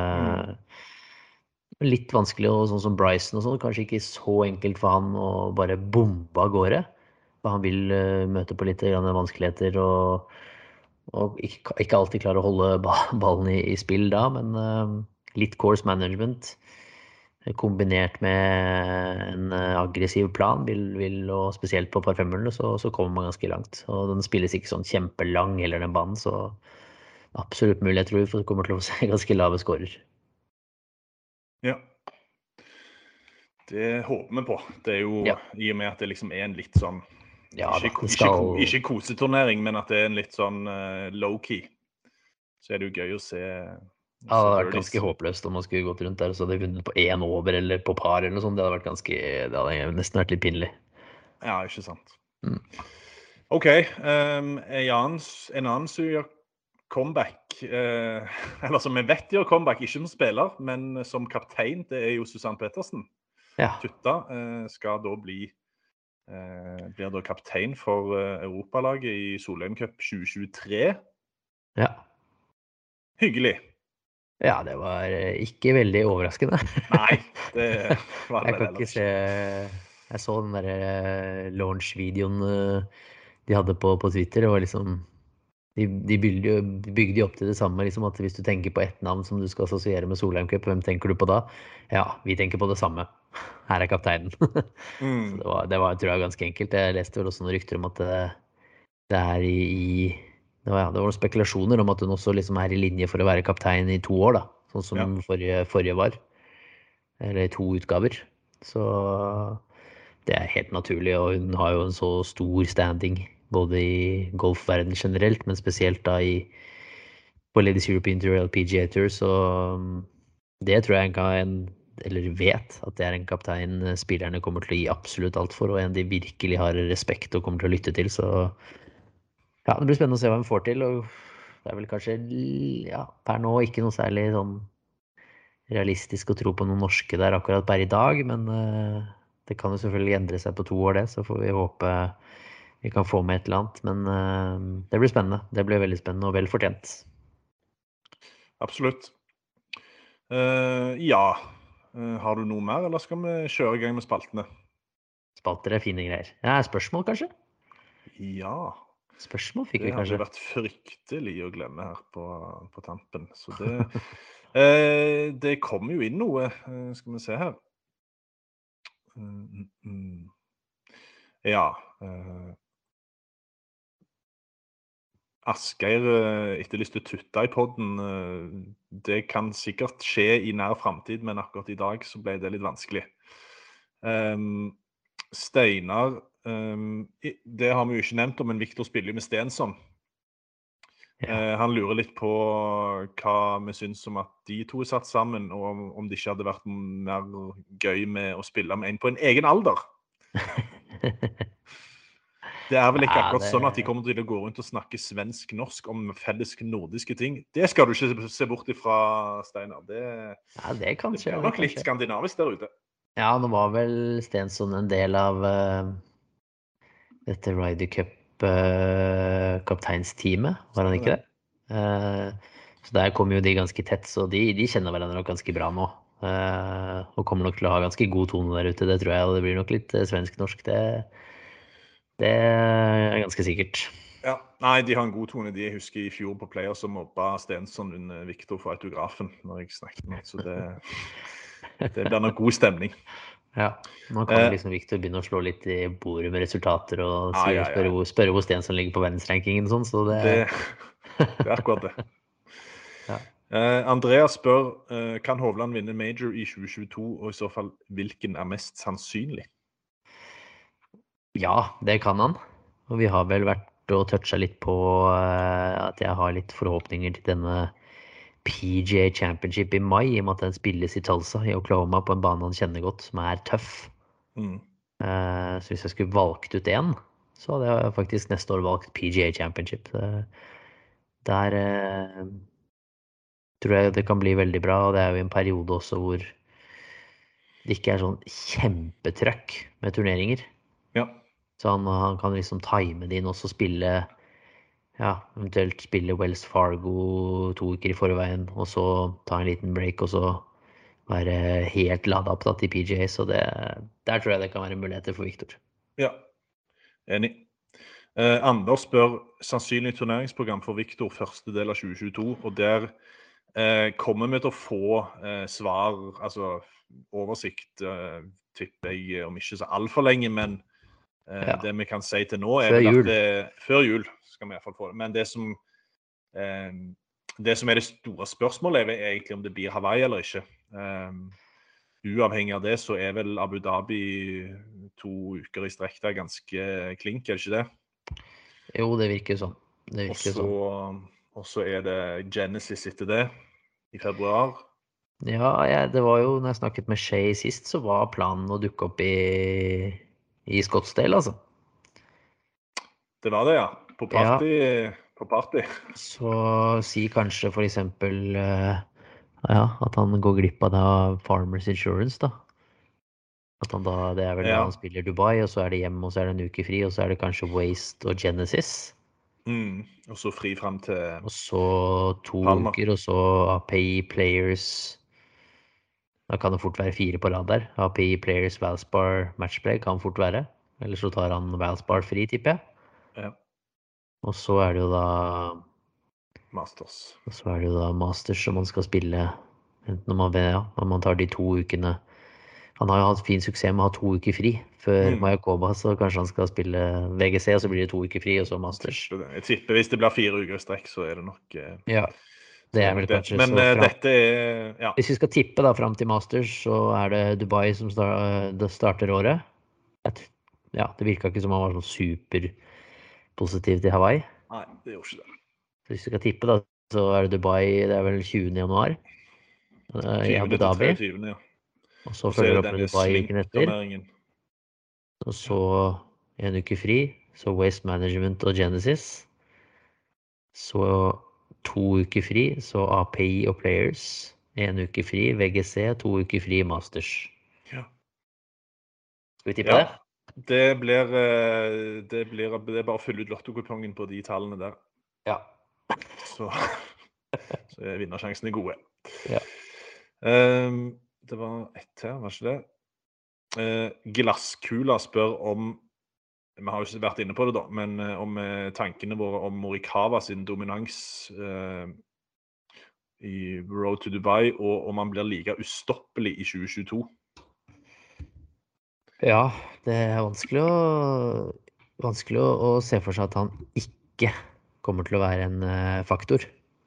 Litt vanskelig, og sånn som Bryson og sånn, kanskje ikke så enkelt for han å bare bombe av gårde. For han vil møte på litt vanskeligheter, og ikke alltid klare å holde ballen i spill da, men litt course management, kombinert med en aggressiv plan, og spesielt på par femhullene, så kommer man ganske langt. Og den spilles ikke sånn kjempelang heller, den banen, så absolutt mulig, jeg tror vi kommer til å se ganske lave scorer. Ja. Det håper vi på. Det jo i og med at det liksom en litt sånn, ikke koseturnering, men at det en litt sånn low-key. Så det jo gøy å se. Ja, det hadde vært ganske håpløst om man skulle gått rundt der, så hadde vunnet på 1 over eller på par eller noe sånt. Det hadde nesten vært litt pinlig. Ja, ikke sant. Ok, en annen som gjør comeback, eller som vi vet gjør comeback, ikke som spiller, men som kaptein, det jo Susanne Pettersen. Ja. Tutta skal da blir da kaptein for Europalaget i Solheim Cup 2023. Ja. Hyggelig. Ja, det var ikke veldig overraskende. Nei, det var det jeg kan ikke se... Jeg så den der launch-videoen de hadde på Twitter, og liksom... De bygde jo opp til det samme, liksom, at hvis du tenker på et navn som du skal assosiere med Solheim Cup, hvem tenker du på da? Ja, vi tenker på det samme. Her kapteinen. Så det var, tror jeg, ganske enkelt. Jeg leste vel også noen rykter om at det det var noen spekulasjoner om at hun også liksom i linje for å være kaptein i 2 år, da. Sånn som forrige var. Eller 2 utgaver. Så det helt naturlig, og hun har jo en så stor standing, både i golfverden generelt, men spesielt da på Ladies European Tour og PGA Tour, så det tror jeg eller vet at det en kaptein spillerne kommer til å gi absolutt alt for, og en de virkelig har respekt og kommer til å lytte til, så ja, det blir spennende å se hva han får til, og det vel kanskje, per nå ikke noe særlig sånn realistisk å tro på noen norske der akkurat per i dag, men det kan jo selvfølgelig endre seg på 2 år det, så får vi håpe vi kan få med et eller annet, men det blir spennende. Det blir veldig spennende og vel fortjent. Absolutt. Ja, har du noe mer, eller skal vi kjøre i gang med spaltene? Spalter fine greier. Ja, spørsmål kanskje? Ja. Spørsmål fikk vi kanskje. Det hadde vært fryktelig å glemme her på tampen, så det kommer jo inn noe, skal vi se her. Ja. Asgeir etterlyste tutta i podden. Det kan sikkert skje i nær fremtid, men akkurat i dag så ble det litt vanskelig. Steinar, det har vi jo ikke nevnt om, men Victor spiller med Stensson. Han lurer litt på hva vi synes om at de to satt sammen, og om det ikke hadde vært mer gøy med å spille med en på en egen alder. Det vel ikke akkurat sånn at de kommer til å gå rundt og snakke svensk-norsk om felles nordiske ting. Det skal du ikke se bort ifra, Steinar. Det kan skje. Det nok litt skandinavisk der ute. Ja, nå var vel Stensson en del av dette Ryder Cup kapteinsteamet, var han ikke det? Så der kom jo de ganske tett, så de kjenner hverandre nok ganske bra nå. Og kommer nok til å ha ganske god tone der ute, det tror jeg, og det blir nok litt svensk-norsk, det ganske sikkert. Ja, nei, de har en god tone. Jeg husker i fjor på Player som mobba Stensson under Victor for autografen når jeg snakket med, så det blir nok god stemning. Ja, nå kan liksom Victor begynne å slå litt i bordet med resultater og spørre hvor Stensson ligger på verdensrankingen og sånn, så det er akkurat det. Andreas spør, kan Hovland vinne Major i 2022, og i så fall, hvilken mest sannsynlig? Ja, det kan han. Og vi har vel vært og touchet litt på at jeg har litt forhåpninger til denne PGA Championship i mai, i og med at den spilles i Tulsa i Oklahoma på en bane han kjenner godt, som tøff. Så hvis jeg skulle valgt ut en, så hadde jeg faktisk neste år valgt PGA Championship. Der tror jeg det kan bli veldig bra, og det jo en periode også hvor det ikke sånn kjempetrøkk med turneringer. Ja. Så han kan liksom time det inn og så spille, eventuelt spille Wells Fargo 2 uker i forveien, og så ta en liten break, og så være helt ladet opptatt i PGA, så der tror jeg det kan være muligheter for Victor. Ja, enig. Anders spør sannsynlig turneringsprogram for Victor første del av 2022, og der kommer vi til å få svar, altså oversikt, tipper jeg om ikke så alt for lenge, men det vi kan si til nå før jul skal vi i hvert fall få det. Men det som det store spørsmålet egentlig om det blir Hawaii eller ikke. Uavhengig av det så vel Abu Dhabi 2 uker i strekk der ganske klink, det ikke det? Jo, det virker sånn. Og så det Genesis etter det i februar. Ja, det var jo, når jeg snakket med Shay sist, så var planen å dukke opp i Scottsdale, altså. Det var det, ja. På party. Så si kanskje for eksempel at han går glipp av da Farmers Insurance, da. At han da, det vel da han spiller Dubai, og så det hjem, og så det en uke fri, og så det kanskje Waste og Genesis. Og så fri frem til og så 2 Palmer. Uker, og så API Players. Da kan det fort være 4 på rad der. API Players, Valspar, Matchplay kan fort være. Eller så tar han Valspar fri, tipper jeg. Ja. Og så det jo da Masters. Og så det jo da Masters som man skal spille enten når man tar de 2 ukene. Han har jo hatt fin suksess med å ha 2 uker fri før Mayakoba, så kanskje han skal spille VGC, og så blir det 2 uker fri, og så Masters. Jeg tipper hvis det blir 4 uker i strekk, så det nok ja, det vel kanskje men dette ja. Hvis vi skal tippe da frem til Masters, så det Dubai som starter året. Ja, det virket ikke som han var sånn super positiv til Hawaii. Nei, det gjorde ikke det. Så hvis vi skal tippe da, så det Dubai, det vel 20. januar. I Abu Dhabi. 20. Ja. Og så følger det opp med Dubai uken etter. Og så en uke fri, så Waste Management og Genesis. Så 2 uker fri, så API og Players. 1 uke fri, VGC, 2 uker fri, Masters. Ja. Skal vi tippe det? Det blir bare å fylle ut lottokupongen på de tallene der. Ja. Så vinnersjansene gode. Ja. Det var ett her, var ikke det? Glasskula spør om, vi har jo ikke vært inne på det da, men om tankene våre om Morikawa sin dominans i Road to Dubai, og om han blir like ustoppelig i 2022. Ja, det er vanskelig å se for seg at han ikke kommer til å være en faktor.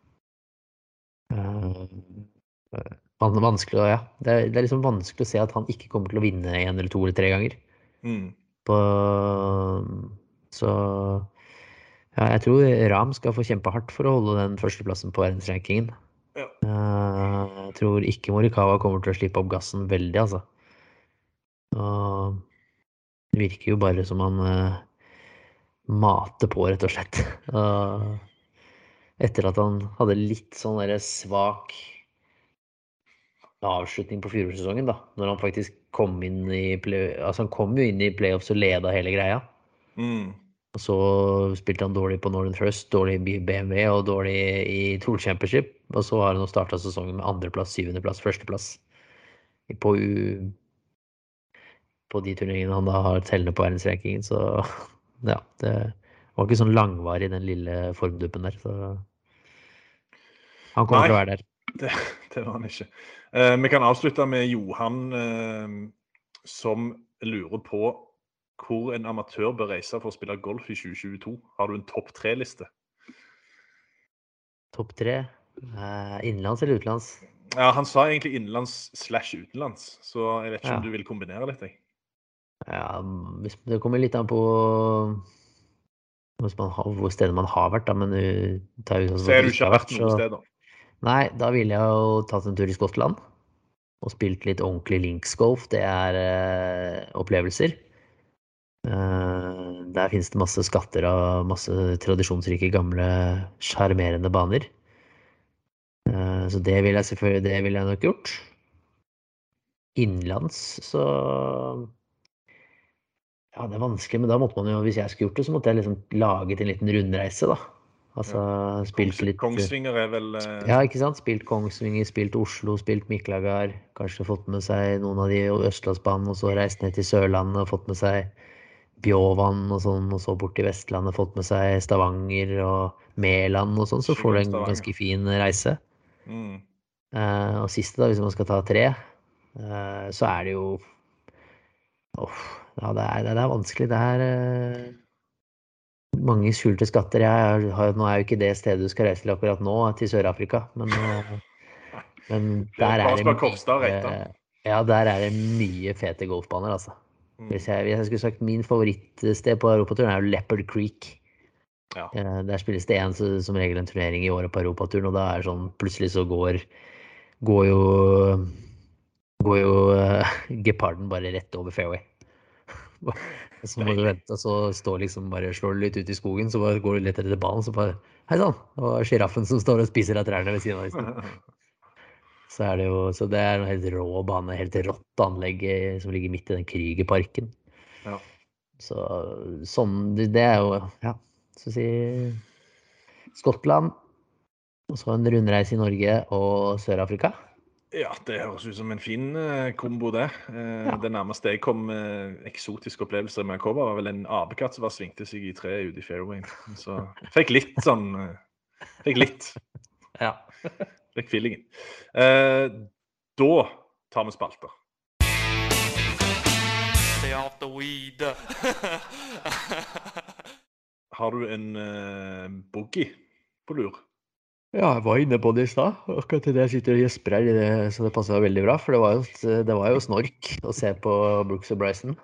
Vanskelig, ja. Det er liksom vanskelig å se at han ikke kommer til å vinne 1 eller 2 eller 3 ganger. På, så ja, jeg tror Ram skal få kjempe hardt for å holde den førsteplassen på verdensrankingen. Ja. Jeg tror ikke Morikawa kommer til å slippe opp gassen veldig, altså. Og det virker jo bare som han mater på, rett og slett. Etter at han hadde litt sånn der svak avslutning på fjorårssesongen, da. Når han faktisk kom inn i han kom jo inn i playoffs og leda hele greia. Og så spilte han dårlig på Northern Trust, dårlig i BMW og dårlig i Tour Championship. Og så har han startet sesongen med 2. plass, 7. plass, 1. plass. På de turneringene han da har tellende på verdensrankingen. Så ja, det var ikke sånn langvarig den lille formduppen der. Så han kommer til å være der. Det var han ikke. Vi kan avslutte med Johan som lurer på hvor en amatør bør reise for å spille golf i 2022. Har du en topp 3-liste? Topp 3? Innenlands eller utenlands? Ja, han sa egentlig innenlands/utenlands, så jeg vet ikke om du vil kombinere litt. Ja, det kommer litt an på hvor stedet man har vært, da, men så er du ikke har vært noen steder? Nei, da ville jeg jo tatt en tur i Skottland og spilt litt ordentlig linksgolf. Det er opplevelser. Der finnes det masse skatter og masse tradisjonsrike, gamle, charmerende baner. Så det vil jeg nok gjort. Innenlands, så ja, det er vanskelig, men da måtte man jo, hvis jeg skulle gjort det, så måtte jeg liksom laget en liten rundreise, da. Altså, spilt litt Kongsvinger er vel Ja, ikke sant? Spilt Kongsvinger, spilt Oslo, spilt Miklagard. Kanskje fått med seg noen av de Østlandsbanene, og så reist ned til Sørlandet og fått med seg Bjåvann og sånn, og så bort til Vestlandet, fått med seg Stavanger og Mæland og sånn, så får du en ganske fin reise. Og siste da, hvis man skal ta 3, så er det jo ja, det er vanskelig. Det er mange skjulte skatter. Nå er jo ikke det stedet du skal reise til akkurat nå, til Sør-Afrika, men der er det mye fete golfbaner, altså. Hvis jeg skulle sagt min favorittsted på Europaturen er jo Leopard Creek. Der spilles det som regel en turnering i året på Europaturen, og da er det sånn, plutselig så går jo geparden bare rett over fairway. Så må du vente, og så står liksom bare slår du litt ut i skogen, så bare går du litt etter ballen, så bare hei sann, det var giraffen som står og spiser av trærne ved siden av liksom. Så det er en helt rå bane, helt rått anlegg som ligger midt i den Krügerparken. Så sånn, det er jo så å si Skottland, og så en rundreise i Norge og Sør-Afrika. Ja, det høres ut som en fin kombo det. Det nærmeste jeg kom eksotiske opplevelser med Koba var vel en apekatt som svingte seg i tre ute i fairwayen. Så fikk litt sånn, Ja. Fikk feelingen. Da tar vi spalter. Stay off the weed. Har du en boogie på lur? Ja, jeg var inne på det i stad. Akkurat til det jeg sitter og gjesper her, så det passet veldig bra, for det var jo snork å se på Brooks og Bryson.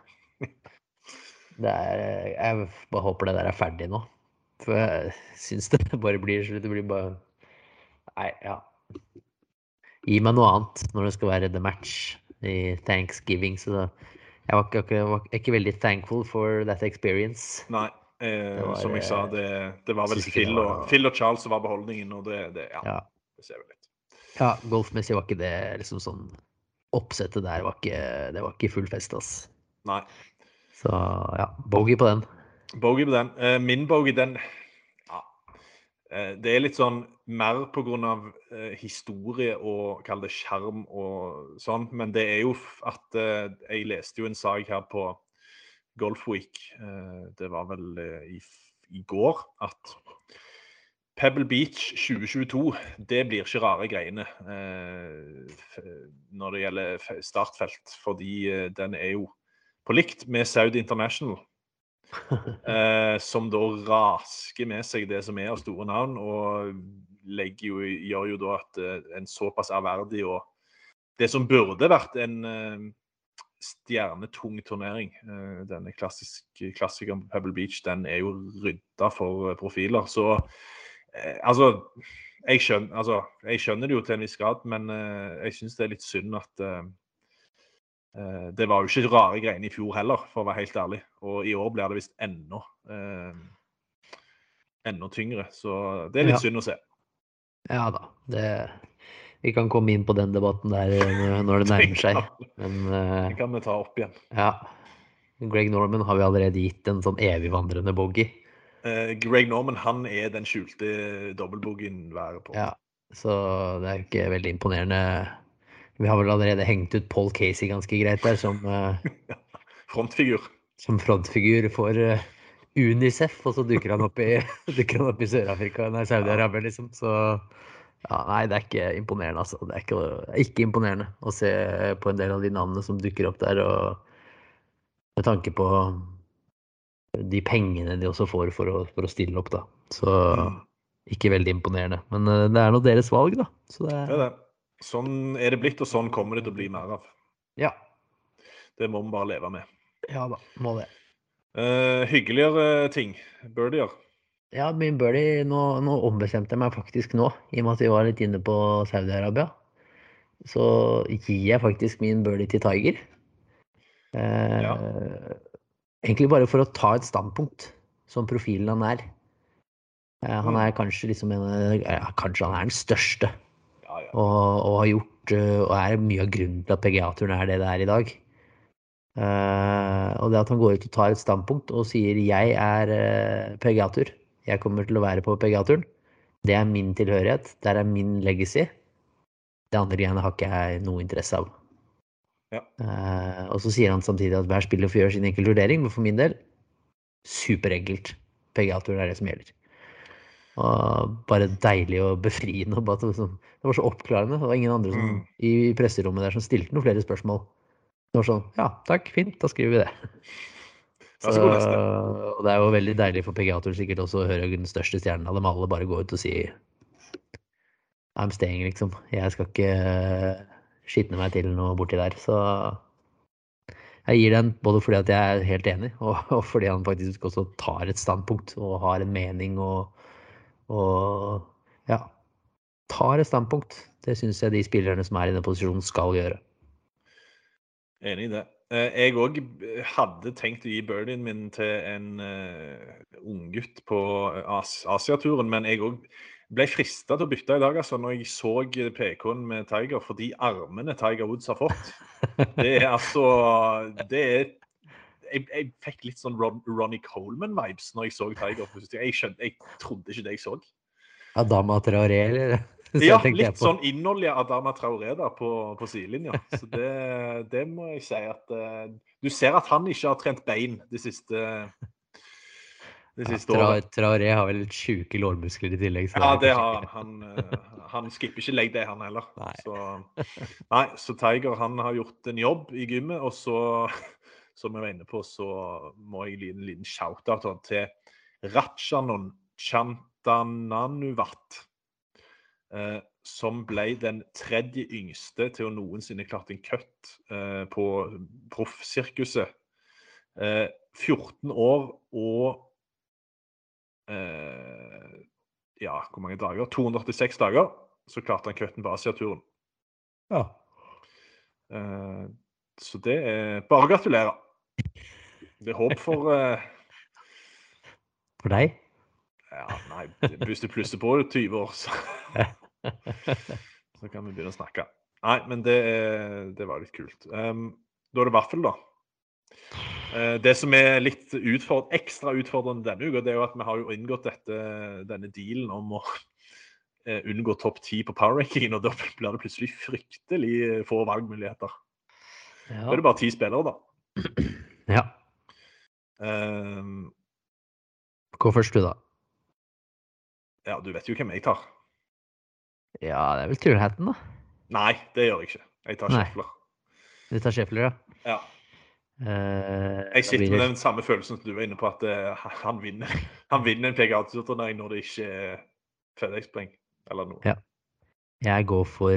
Jeg bare håper det der er ferdig nå, for jeg synes det bare blir nei, ja. Gi meg noe annet når det skal være the match i Thanksgiving, så jeg var ikke veldig thankful for that experience. Nei. Som jeg sa, det var vel Phil og Charles som var beholdningen, og det ser vi litt. Ja, golfmessig var ikke det liksom sånn oppsettet der, det var ikke full fest, ass. Nei. Så ja, bogey på den. Min bogey, den det er litt sånn mer på grunn av historie og kall det skjerm og sånn, men det er jo at jeg leste jo en sag her på Golf Week, det var vel i går, at Pebble Beach 2022, det blir ikke rare greiene når det gjelder startfelt, fordi den er jo på likt med Saudi International, som da rasker med seg det som av store navn, og gjør jo da at en såpass ærverdig, og det som burde vært en stjernetung turnering, denne klassikeren på Pebble Beach, den jo ryddet for profiler, så altså, jeg skjønner det jo til en viss grad, men jeg synes det litt synd at det var jo ikke rare greiene i fjor heller, for å være helt ærlig, og i år blir det vist enda tyngre, så det litt synd å se. Ja da, vi kan komme inn på den debatten der når det nærmer seg. Men, det kan vi ta opp igjen. Ja, Greg Norman har vi allerede gitt en sånn evigvandrende bogey. Greg Norman, han den skjulte dobbeltboggien været på. Ja, så det ikke veldig imponerende. Vi har vel allerede hengt ut Paul Casey ganske greit der, som frontfigur. Som frontfigur for UNICEF, og så dukker han opp i Sør-Afrika, nei, Saudi-Arabia liksom, så ja, nei, det ikke imponerende altså, det ikke imponerende å se på en del av de navnene som dukker opp der, og med tanke på de pengene de også får for å stille opp da, så ikke veldig imponerende, men det nå deres valg da, så det det. Sånn det blitt, og sånn kommer det til å bli mer av. Ja. Det må vi bare leve med. Ja da, må det. Hyggeligere ting, birdier. Ja, min birdie, nå ombestemte jeg meg faktisk nå, i og med at vi var litt inne på Saudi-Arabia. Så gir jeg faktisk min birdie til Tiger. Egentlig bare for å ta et standpunkt, som profilen han Han kanskje liksom kanskje han den største. Og har gjort, og mye av grunnen til at PGA-turen det i dag. Og det at han går ut og tar et standpunkt og sier jeg PGA-tur, jeg kommer til å være på PGA-turen, det min tilhørighet, det min legacy, det andre greiene har ikke jeg noe interesse av. Ja. Og så sier han samtidig at hver spiller får gjøre sin enkel vurdering, men for min del, superenkelt. PGA-turen det som gjelder. Og bare deilig og befriende, og det var så oppklarende. Det var ingen andre som, i presserommet der som stilte noen flere spørsmål. Det var sånn, ja, takk, fint, da skriver vi det. Så, og det jo veldig deilig for PGA-turen sikkert også å høre den største stjernen av dem alle bare gå ut og si I'm staying, liksom. Jeg skal ikke skitne meg til noe borti der, så jeg gir den både fordi at jeg helt enig, og fordi han faktisk også tar et standpunkt og har en mening og ja, tar et standpunkt. Det synes jeg de spillerne som i den posisjonen skal gjøre. Enig i det. Jeg også hadde tenkt å gi birdien min til en unggutt på Asiaturen, men jeg også ble fristet til å bytte i dag, altså, når jeg så PK-en med Tiger, for de armene Tiger Woods har fått. Jeg fikk litt sånn Ronnie Coleman-vibes når jeg så Tiger. Jeg trodde ikke det jeg så. Adama Traoré, eller? Ja, litt sånn innholdet Adama Traoré der på sidelinja. Så det må jeg si at du ser at han ikke har trent bein det siste året. Traoré har vel litt syke lårmuskler i tillegg. Ja, det har han. Han skipper ikke leg day, han heller. Så Tiger, han har gjort en jobb i gymmet, og så, som jeg var inne på, så må jeg gi en liten shout-out til Ratchanon Chantananuvat, som ble den tredje yngste til å noensinne klart en cut på proffsirkuset. 14 år og ja, hvor mange dager? 286 dager, så klarte han cutten på Asiaturen. Ja. Så det bare gratulerer. Det håp for deg? Ja, nei, hvis du plusser på 20 år, så kan vi begynne å snakke. Nei, men det var litt kult. Da det vaffel da. Det som litt ekstra utfordrende denne uka, det jo at vi har jo inngått denne dealen om å unngå topp 10 på power ranking, og da blir det plutselig fryktelig få valgmuligheter. Ja. Da det bare 10 spillere da. Ja. Gå først du da. Ja, du vet jo hvem jeg tar. Ja, det vel Turhatten da. Nei, det gjør jeg ikke. Jeg tar Scheffler. Du tar Scheffler, ja? Ja. Jeg sitter med den samme følelsen som du var inne på, at han vinner en PGA-turnering når det ikke er FedEx-poeng eller noe. Ja. Jeg går for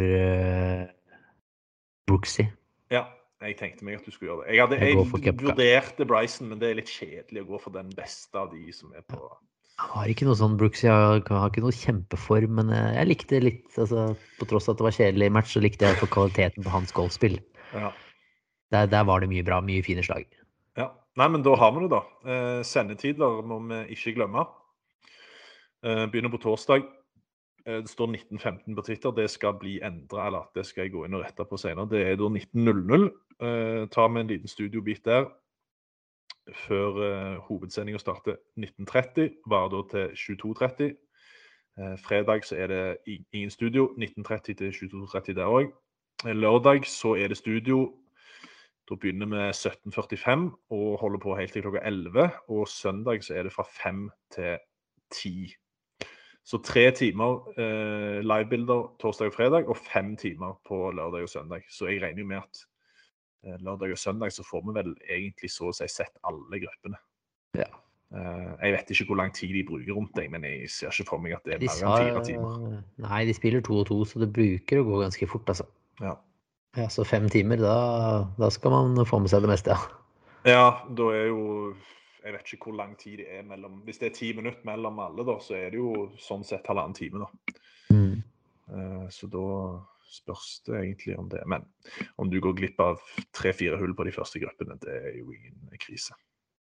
Brooksy. Ja, jeg tenkte meg at du skulle gjøre det. Jeg vurderte Bryson, men det er litt kjedelig å gå for den beste av de som er på... Jeg har ikke noe sånn Brooksy, jeg har ikke noe kjempeform, men jeg likte litt, altså, på tross av at det var kjedelig i match, så likte jeg for kvaliteten på hans golfspill. Ja. Der var det mye bra, mye fine slag. Ja, nei, men da har vi det da. Sendetider må vi ikke glemme. Begynner på torsdag. Det står 19.15 på Twitter. Det skal bli endret, eller det skal jeg gå inn og rette på senere. Det er da 19.00. Tar vi en liten studiobit der før hovedsendingen starter 19.30, varer da til 22.30. Fredag så er det ingen studio, 19.30 til 22.30 der også. Lørdag så er det studio. Da begynner vi 17.45 og holder på helt til klokka 11, og søndag så er det fra 5 til 10. Så 3 timer livebilder torsdag og fredag, og 5 timer på lørdag og søndag. Så jeg regner jo med at lørdag og søndag så får vi vel egentlig så å si sett alle gruppene. Ja. Jeg vet ikke hvor lang tid de bruker rundt deg, men jeg ser ikke for meg at det er mer enn 4 timer. Nei, de spiller 2 og 2, så det bruker å gå ganske fort, altså. Ja. Ja, så 5 timer, da skal man få med seg det meste, ja. Ja, da er jo... Jeg vet ikke hvor lang tid det er mellom... Hvis det er 10 minutter mellom alle, da, så er det jo sånn sett 1,5 time, da. Så da spørs det egentlig om det. Men om du går glipp av 3-4 hull på de første gruppene, det er jo ingen krise.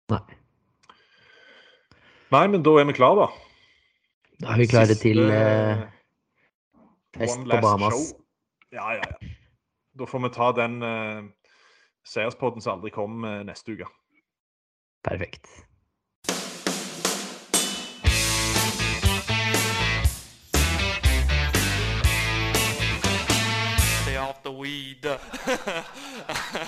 Nei, men da er vi klare, da. Da er vi klare til fest på Bahamas. Ja. Da får vi ta den seierspodden som aldri kom neste uke. Perfekt. Stay off the weed.